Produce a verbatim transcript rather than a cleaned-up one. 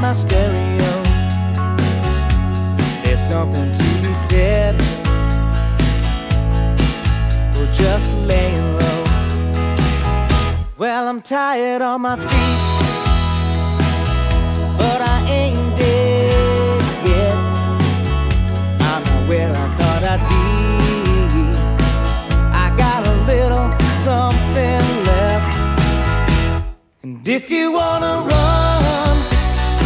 my stereo. There's something to be said for just laying low. Well, I'm tired on my feet, but I ain't dead yet. I'm not where I thought I'd be. I got a little something left. And if you wanna